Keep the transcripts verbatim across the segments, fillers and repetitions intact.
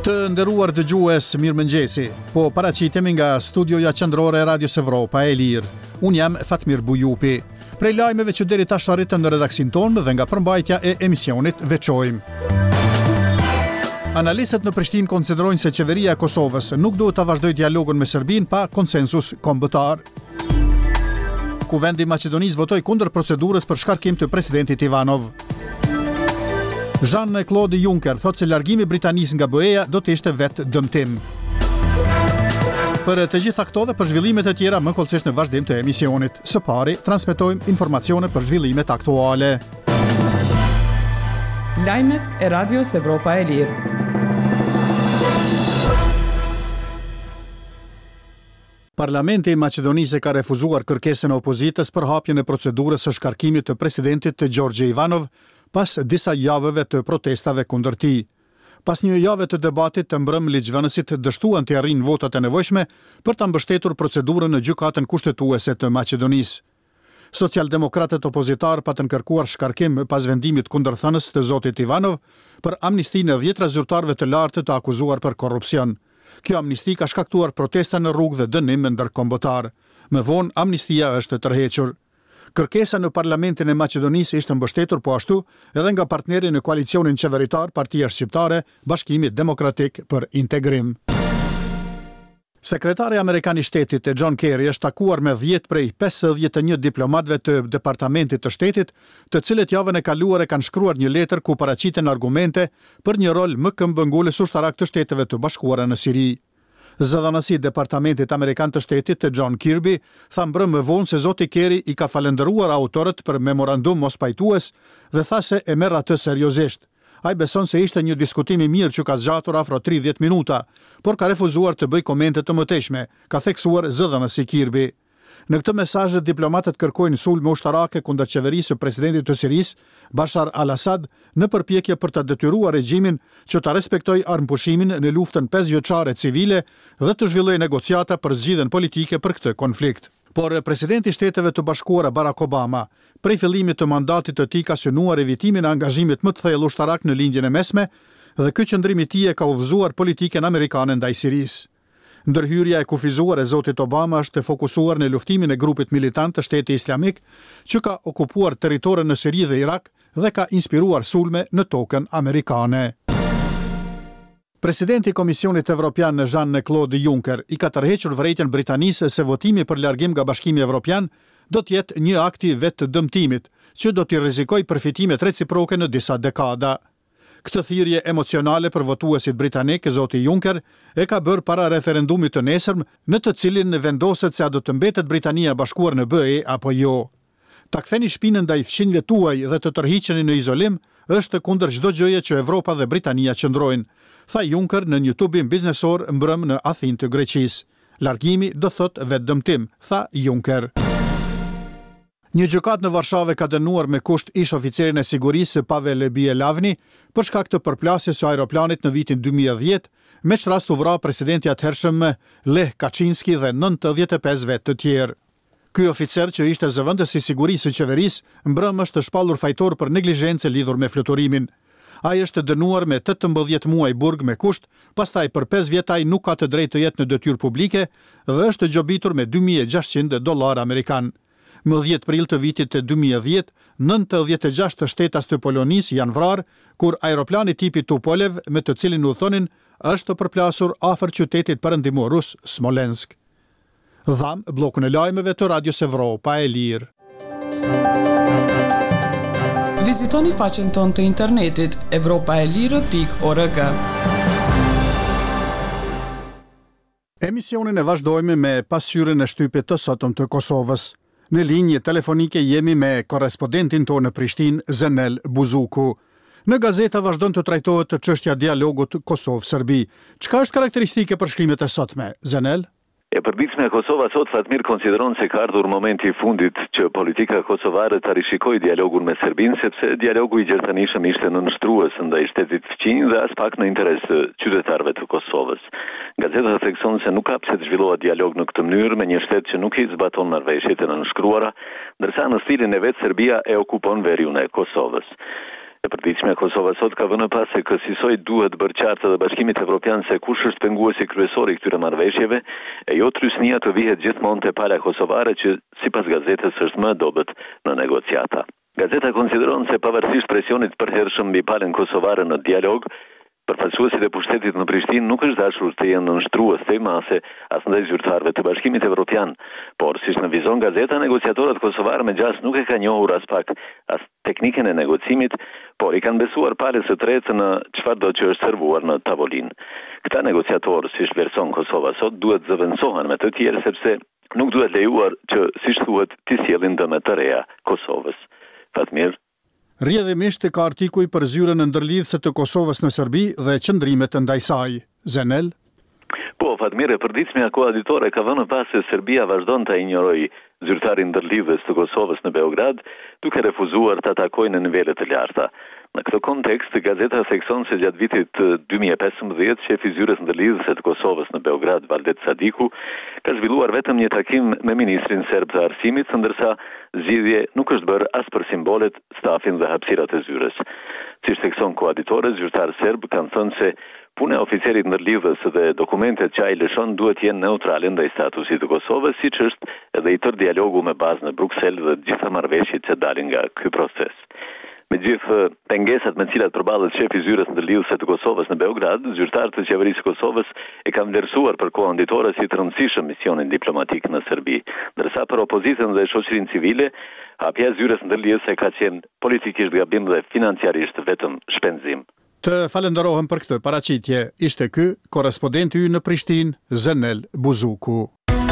Të nderuar dëgjues, mirëmëngjesi. Po paraqitemi nga studioja qendrore e Radios Evropa e Lirë. Un jam Fatmir Bujupi. Prej lajmeve që deri tash arritën në redaksin tonë dhe nga përmbajtja e emisionit veçojmë. Analistët në Prishtinë konsiderojnë se qeveria e Kosovës nuk duhet ta vazhdojë dialogun me Serbinë pa konsensus kombëtar. Kuvendi i Maqedonisë votoi kundër procedurës për shkarkim të presidentit Ivanov. Jean-Claude Juncker thotë se largimi i Britanisë nga B E-ja do të ishte vetë dëmtim. Për të gjitha këto dhe për zhvillimet e tjera më kollësisht në vazhdim të emisionit. Së pari, transmetojmë informacione për zhvillimet aktuale. Lajmet e Radios Evropa e Lirë. Parlamenti i Maqedonisë ka refuzuar kërkesën e opozitës për hapjen e procedurës së shkarkimit të presidentit të Gjorgje Ivanov pas disa javëve të protestave kundër tij. Pas një jave të debatit të mbrëm, ligjvënësit dështuan të arrijnë votat e nevojshme për ta mbështetur procedurën në gjykatën kushtetuese të Maqedonisë. Socialdemokratët opozitar patën kërkuar shkarkim pas vendimit kundërthënës të zotit Ivanov për amnistinë e dhjetra zyrtarëve të lartë të akuzuar për korrupsion. Kjo amnisti ka shkaktuar protesta në rrugë dhe dënim ndërkombëtar. Më vonë amnistia është tërhequr. Kërkesa në Parlamentin e Maqedonisë ishte mbështetur po ashtu edhe nga partneri në koalicionin qeveritar, Partia Shqiptare, Bashkimi Demokratik për Integrim. Sekretari Amerikan i Shtetit e John Kerry është takuar me dhjetë prej pesëdhjetë e një diplomatëve të Departamentit të Shtetit, të cilët javën e kaluar e kanë shkruar një letër ku paraqiten argumente për një rol më këmbëngulës ushtarak të Shteteve të Bashkuara në Siri. Zëdhënësi i Departamentit Amerikan të Shtetit të John Kirby tha mbrëm më vonë se zoti Kerry i ka falendëruar autorët për memorandum mos pajtues dhe tha se e merr atë seriozisht. Ai beson se ishte një diskutim i mirë që ka zgjatur afro tridhjetë minuta, por ka refuzuar të bëjë komente të mëtejshme, ka theksuar zëdhënësi Kirby. Në këtë mesazh diplomatët kërkojnë sulme ushtarake kundër qeverisë së presidentit të Sirisë, Bashar al-Assad, në përpjekje për të detyruar regjimin që ta respektojë armëpushimin në luftën pesëvjeçare civile dhe të zhvillojë negociata për zgjidhjen politike për këtë konflikt. Por presidenti i Shteteve të Bashkuara Barack Obama, prej fillimit të mandatit të tij ka synuar evitimin e angazhimit më të thellë ushtarak në lindjen e mesme dhe ky qëndrim i tij ka udhëzuar politikën amerikane ndaj Sirisë. Ndërhyrja e kufizuar e zotit Obama është të fokusuar në luftimin e grupit militant të Shtetit Islamik që ka okupuar territore në Siri dhe Irak dhe ka inspiruar sulme në tokën amerikane. Presidenti i Komisionit Evropian Jean-Claude Juncker i ka tërhequr vërejtjen Britanisë se votimi për largim nga Bashkimi Evropian do të jetë një akt i vetë dëmtimit që do t'i rrezikojë përfitimet reciproke në disa dekada. Këtë thirrje emocionale për votuesit britanik, zoti Juncker e ka bërë para referendumit të nesërm në të cilin vendoset se a do të mbetet Britania e Bashkuar në B E apo jo. Ta ktheni shpinën ndaj fqinjve tuaj dhe të tërhiqeni në izolim është kundër çdo gjëje që Evropa dhe Britania qëndrojnë, tha Juncker në një tubim biznesor mbrëm në Athinë të Greqisë. Largimi do thotë vetëdëmtim, tha Juncker. Një gjykat në Varshavë ka dënuar me kusht ish oficerin e sigurisë Pavel Bielavni për shkak të përplasjes së aeroplanit në vitin dy mijë e dhjetë, me që rast u vra presidenti atëhershëm Lech Kaczynski dhe nëntëdhjetë e pesë vetë të tjerë. Ky oficer që ishte zëvendës i sigurisë së qeverisë, mbrëm është shpallur fajtor për neglizhencë lidhur me fluturimin. Ai është dënuar me tetëmbëdhjetë muaj burg me kusht, pastaj për pesë vjet ai nuk ka të drejtë të jetë në detyrë publike dhe është gjobitur me dy mijë e gjashtëqind dollar amerikan. Më dhjetë prill të vitit të dy mijë e dhjetë, nëntëdhjetë e gjashtë të shtetas të Polonisë janë vrarë kur aeroplani tipi Tupolev me të cilin udhëtonin është përplasur afër qytetit perëndimor rus Smolensk. Dham bllokun e lajmeve të Radios Evropa e Lirë. Vizitoni faqen tonë të internetit evropa e lirë pikë org. Emisionin e vazhdojmë me pasqyrën e shtypit të sotëm të Kosovës. Në linjë telefonike jemi me korrespondentin tonë në Prishtinë, Zenel Buzuku. Në gazeta vazhdon të trajtohet të çështja dialogut Kosovë-Serbi. Çka është karakteristike për shkrimet e sotme, Zenel? E përbitshme Kosova sot Fatmir konsideron se ka ardhur momenti i fundit që politika kosovare ta rishikojë dialogun me Serbinë, sepse dialogu i gjertanishëm ishte nënshtrues ndaj shtetit fqinj dhe as pak në interes të qytetarëve të Kosovës. Gazeta thekson se nuk ka pse të zhvillohet dialog në këtë mënyrë me një shtet që nuk i zbaton marrëveshjet e nënshkruara, ndërsa në stilin e vet Serbia e okupon veriun e Kosovës. E përditshmja Kosova sot ka vënë pas se kësaj duhet bërë qartë dhe Bashkimit Evropian se kush është penguesi kryesor i këtyre marrëveshjeve, e jo trysnia të vihet gjithmonë te pala kosovare që sipas gazetës është më dobët në negociata. Gazeta konsideron se pavarësisht presionit përhershëm mbi palën kosovare në dialog, përfaqësuesit e pushtetit në Prishtinë nuk është dashur të jenë nënshtrues të mase as ndaj zyrtarëve të Bashkimit Evropian, por siç në vizon gazeta, negociatorët kosovarë me gjas nuk e kanë njohur as pak as teknikën e negocimit, por i kanë besuar palës së tretë në çfarëdo që është servuar në tavolinë. Këta negociatorë, siç vlerëson Kosova sot, duhet zëvendësohen me të tjerë sepse nuk duhet lejuar që, siç thuhet, të sjellin dëme të reja Kosovës. Fatmir. Rrjedhimisht ka artikuj për zyrën e ndërlidhëse të Kosovës në Serbi dhe qëndrimet ndaj saj. Zenel? Po, Fatmir, e përditshmja koaditore ka vënë pas se Serbia vazhdon të injorojë zyrtarin ndërlidhës të Kosovës në Beograd, duke refuzuar të takojë në nivele të larta. Në këtë kontekst, gazeta thekson se gjatë vitit dy mijë e pesëmbëdhjetë, shefi i zyrës ndërlidhëse të Kosovës në Beograd, Valdet Sadiku, ka zhvilluar vetëm një takim me ministrin serb të arsimit, ndërsa zgjidhje nuk është bërë as për simbolet, stafin dhe hapësirat e zyrës. Siç thekson koaditore, zyrtar serb kanë thënë se puna e oficerit ndërlidhës dhe dokumentet që ai lëshon duhet të jenë neutrale ndaj statusit të Kosovës, siç është edhe i tërë dialogu me bazë në Bruksel dhe të gjitha marrëveshjet që dalin nga ky proces. Me gjithë pengesat me cilat përballet shefi i zyrës ndërlidhëse të Kosovës në Beograd, zyrtarët e qeverisë së Kosovës e kanë vlerësuar për kohën ditore si të rëndësishëm misionin diplomatik në Serbi, ndërsa për opozitën dhe shoqërinë civile, hapja e zyrës ndërlidhëse ka qenë politikisht gabim dhe financiarisht vetëm shpenzim. Të falenderohem për këtë paraqitje. Ishte ky korrespondenti ynë në Prishtinë, Zenel Buzuku.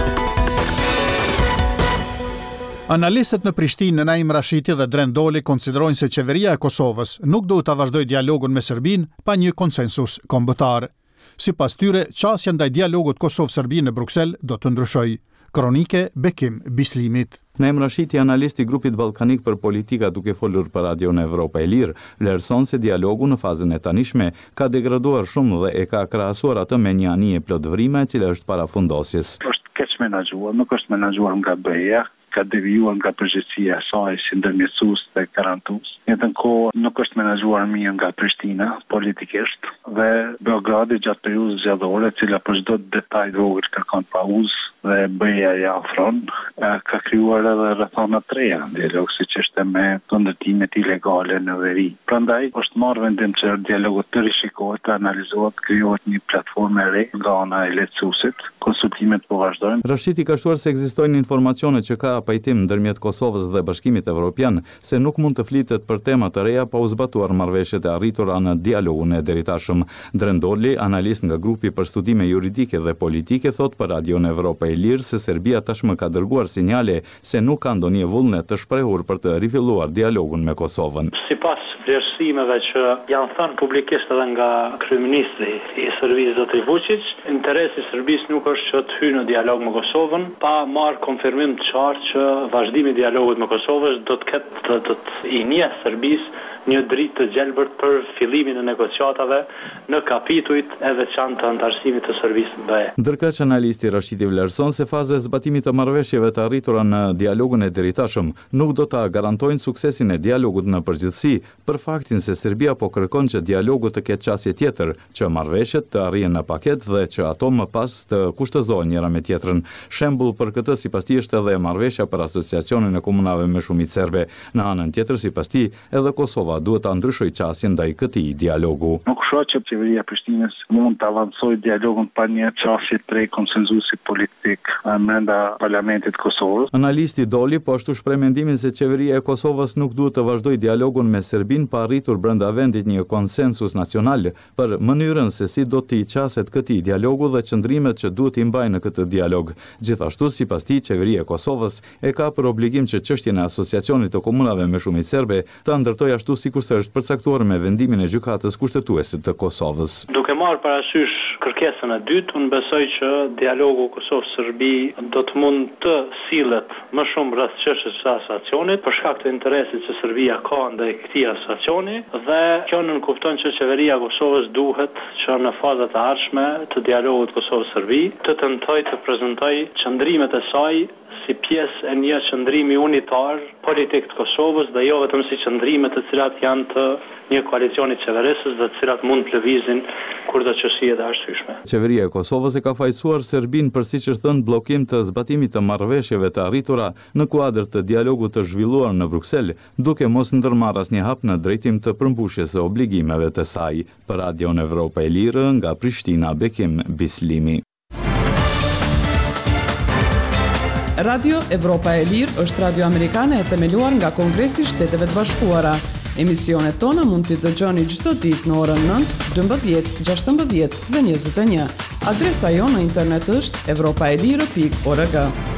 Analistët në Prishtinë, Naim Rashiti dhe Dren Doli konsiderojnë se qeveria e Kosovës nuk duhet ta vazhdojë dialogun me Serbinë pa një konsensus kombëtar. Sipas tyre, çësia ndaj dialogut Kosovë-Serbi në Bruksel do të ndryshojë. Kronike Bekim Bislimit. Naim Rashiti, analist i grupit ballkanik për politika, duke folur për Radion Evropa e Lirë, vlerëson se dialogu në fazën e tanishme ka degraduar shumë dhe e ka krahasuar atë me një anije plotvrime e cila është parafundosjes. Është keq menaxhuar, nuk është menaxhuar nga B E-ja, ka devijuar nga përgjegjësia e saj si ndërmjetësues dhe garantues. Në të njëjtën kohë nuk është menaxhuar mirë nga Prishtina politikisht dhe Beogradi gjatë periudhës zgjedhore, e cila për çdo detaj vogël kërkon pauzë dhe B E-ja ja ofron, ka krijuar edhe rrethana të reja në dialog, siç është me ndërtimet ilegale në veri. Prandaj është marrë vendim që dialogu të rishikohet, të analizohet, krijohet një platformë e re nga ana e lehtësuesit. Konsultimet po vazhdojnë. Rashiti ka shtuar se ekzistojnë informacione që ka pajtim ndërmjet Kosovës dhe Bashkimit Evropian se nuk mund të flitet për tema të reja pa u zbatuar marrëveshjet e arritura në dialogun e deritashëm. Dren Doli, analist nga grupi për studime juridike dhe politike, thot për Radion Evropa e Lirë se Serbia tashmë ka dërguar sinjale se nuk ka ndonjë vullnet të shprehur për të rifilluar dialogun me Kosovën. Sipas vlerësimeve që janë thënë publikisht edhe nga kryeministri i Serbisë zoti Vučić, interesi i Serbisë nuk është që të hyjë në dialog me Kosovën pa marrë konfirmim të qartë që vazhdimi i dialogut me Kosovën do të ketë të, të, të i njeh Serbisë një dritë të gjelbërt për fillimin e negociatave në kapitujt e veçantë të antarësimit të Serbisë në B E. Ndërkaq analisti Rashiti vlerëson se faza e zbatimit të marrëveshjeve të arritura në dialogun e deritashëm nuk do ta garantojnë suksesin e dialogut në përgjithësi, për faktin se Serbia po kërkon që dialogu të ketë qasje tjetër, që marrëveshjet të arrihen në paket dhe që ato më pas të kushtëzohen njëra me tjetrën. Shembull për këtë sipas tij është edhe marrëveshja për asociacionin e komunave me shumicë serbe. Në anën tjetër sipas tij edhe Kosova duhet ta ndryshojë qasjen ndaj këtij dialogu. Nuk shoh që qeveria e Prishtinës mund të avancojë dialogun pa një qasje të re konsenzusi politik brenda parlamentit të Kosovës. Analisti Doli po ashtu shpreh mendimin se qeveria e Kosovës nuk duhet të vazhdojë dialogun me Serbinë pa arritur brenda vendit një konsensus nacional për mënyrën se si do të qaset këtij dialogu dhe qëndrimet që duhet i mbajnë në këtë dialog. Gjithashtu sipas tij qeveria e Kosovës e ka për obligim që çështjen e asociacionit të komunave me shumicë serbe ta ndërtojë ashtu sikurse është përcaktuar me vendimin e gjykatës kushtetuese të Kosovës. Duke marrë parasysh kërkesën e dytë, unë besoj që dialogu Kosovë-Serbi do të mund të sillet më shumë rreth çështjes së asociacionit për shkak të interesit që Serbia ka ndaj këtij asociacioni dhe kjo nënkupton që qeveria e Kosovës duhet që në fazat e ardhshme të dialogut Kosovë-Serbi të tentojë të prezantojë qëndrimet e saj si si pjesë e një qëndrimi unitar politik të Kosovës dhe jo vetëm si qëndrime të cilat janë të një koalicioni qeverisës dhe të cilat mund të lëvizin kurdo që si e të arsyeshme. Qeveria e Kosovës e ka fajsuar Serbinë për siç është thënë bllokim të zbatimit të marrëveshjeve të arritura në kuadër të dialogut të zhvilluar në Bruksel, duke mos ndërmarrë asnjë hap në drejtim të përmbushjes së obligimeve të saj. Për Radion Evropa e Lirë nga Prishtina, Bekim Bislimi. Radio Evropa e Lirë është radio amerikane e themeluar nga Kongresi i Shteteve të Bashkuara. Emisionet tona mund t'i dëgjoni çdo ditë në orën nëntë, dymbëdhjetë, gjashtëmbëdhjetë dhe njëzet e një. Adresa jonë në internet është evropaelire pikë org.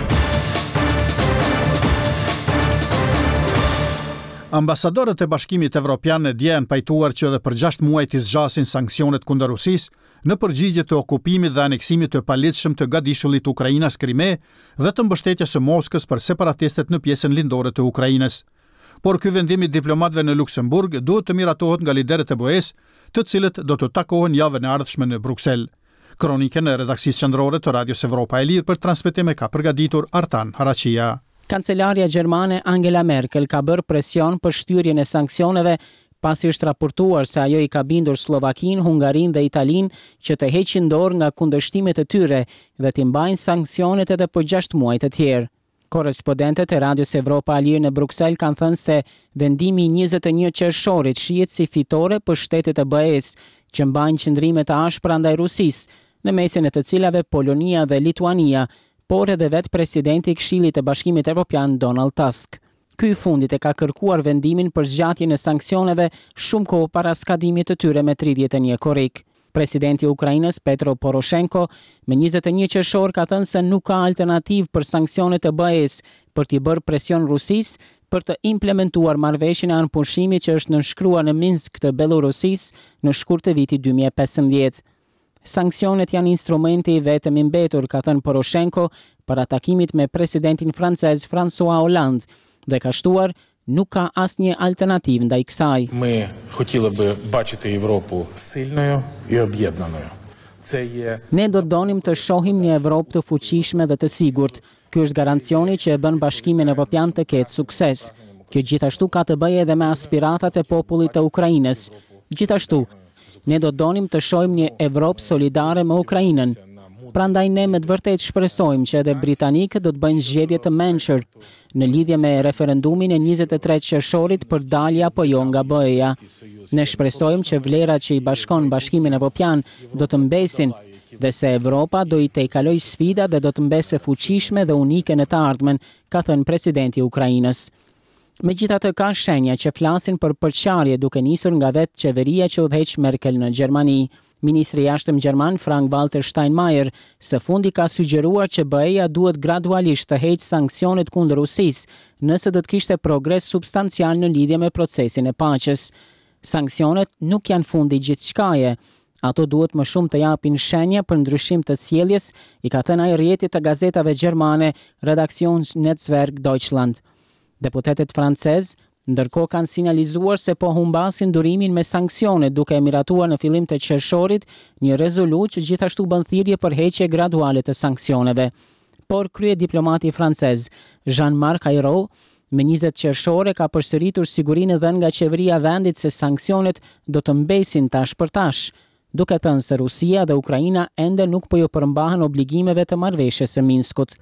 Ambasadorët e Bashkimit Evropian e dje janë pajtuar që edhe për gjashtë muaj t'i zgjasin sanksionet kundër Rusisë në përgjigje të okupimit dhe aneksimit të paligjshëm të gadishullit Ukrainas Krime dhe të mbështetjes së Moskës për separatistët në pjesën lindore të Ukrainës. Por ky vendim i diplomatëve në Luksemburg duhet të miratohet nga liderët e B E S, të cilët do të takohen javën e ardhshme në Bruksel. Kronikën e redaksisë qendrore të Radios Evropa e Lirë për transmetim e ka përgatitur Artan Haraqia. Kancelaria gjermane Angela Merkel ka bërë presion për shtyrjen e sanksioneve pasi është raportuar se ajo i ka bindur Slovakinë, Hungarinë dhe Italinë që të heqin dorë nga kundërshtimet e tyre dhe të mbajnë sanksionet edhe për gjashtë muaj të tjerë. Korrespondentet e Radios Evropa e Lirë në Bruksel kanë thënë se vendimi i njëzet e një qershorit shihet si fitore për shtetet e B E S që mbajnë qëndrime të ashpra ndaj Rusisë, në mesin e të cilave Polonia dhe Lituania, por edhe vetë presidenti i Këshillit të Bashkimit Evropian Donald Tusk. Ky i fundit e ka kërkuar vendimin për zgjatjen e sanksioneve shumë kohë para skadimit të tyre me tridhjetë e një korrik. Presidenti i Ukrainës Petro Poroshenko me njëzet e një qershor ka thënë se nuk ka alternativë për sanksionet e B E S për t'i bërë presion Rusisë për të implementuar marrëveshjen e anëpunësimit që është nënshkruar në Minsk të Belorusisë në shkurt të vitit dy mijë e pesëmbëdhjetë. Sanksionet janë instrumenti i vetëm i mbetur, ka thënë Poroshenko para takimit me presidentin francez François Hollande dhe ka shtuar nuk ka asnjë alternativë ndaj kësaj. Ми хотіли би бачити Європу сильною і об'єднаною. Це є Ne do donim të shohim një Evropë të fuqishme dhe të sigurt. Ky është garancioni që e bën Bashkimin Evropian të ketë sukses. Kjo gjithashtu ka të bëjë edhe me aspiratat e popullit të Ukrainës. Gjithashtu, ne do donim të shohim një Evropë solidare me Ukrainën. Prandaj ne me të vërtet shpresojmë që edhe britanikët do të bëjnë zgjedhje të mençur në lidhje me referendumin e njëzet e tretë qershorit për dalje apo jo nga B E-ja. Ne shpresojmë që vlerat që i bashkon Bashkimin Evropian do të mbesin dhe se Evropa do i tejkaloj sfida dhe do të mbese fuqishme dhe unike në të ardhmen, ka thënë presidenti i Ukrainës. Megjithatë ka shenja që flasin për përçarje duke nisur nga vetë qeveria që udhëheq Merkel në Gjermani. Ministri i jashtëm gjerman Frank-Walter Steinmeier së fundi ka sugjeruar që B E-ja duhet gradualisht të heqë sanksionet kundër Rusisë nëse do të kishte progres substancial në lidhje me procesin e paqes. Sanksionet nuk janë fundi gjithçkaje. Ato duhet më shumë të japin shenja për ndryshim të sjelljes, i ka thënë ai rrjetit të gazetave gjermane Redaktionsnetzwerk Deutschland. Deputetët francez ndërkohë kanë sinjalizuar se po humbasin durimin me sanksione duke e miratuar në fillim të qershorit një rezolutë që gjithashtu bën thirrje për heqje graduale të sanksioneve. Por krye diplomati francez Jean-Marc Ayrault me njëzet qershore ka përsëritur sigurinë dhënë nga qeveria e vendit se sanksionet do të mbesin tash për tash, duke thënë se Rusia dhe Ukraina ende nuk po jo përmbahen obligimeve të marrëveshjes së Minskut.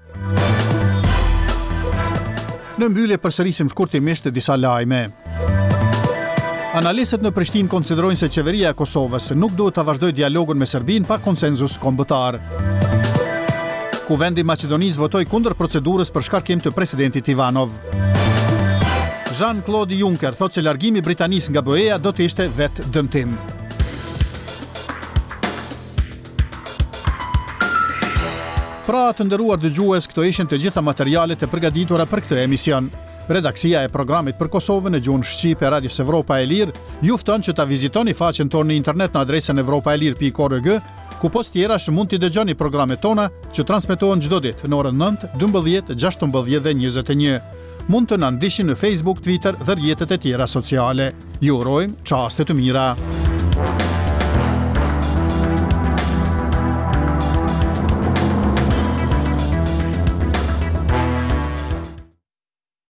Në mbyllje përsërisim shkurtimisht disa lajme. Analistët në Prishtinë konsiderojnë se qeveria e Kosovës nuk duhet të vazhdojë dialogun me Serbinë pa konsenzus kombëtar. Kuvendi i Maqedonisë votoi kundër procedurës për shkarkim të presidentit Ivanov. Jean-Claude Juncker thotë se largimi i Britanisë nga B E-ja do të ishte vetë dëmtim. Pra të nderuar dëgjues, këto ishin të gjitha materialet e përgatitura për këtë emision. Redaksia e programit për Kosovën e gjuhën shqipe e Radios Evropa e Lirë ju fton që ta vizitoni faqen tonë në internet në adresën evropaelir pikë org, ku post tjerash mund t'i dëgjoni programet tona që transmetohen çdo ditë në orën nëntë, dymbëdhjetë, gjashtëmbëdhjetë dhe njëzet e një. Mund të na ndiqni në Facebook, Twitter dhe rrjetet e tjera sociale. Ju urojmë çaste të mira.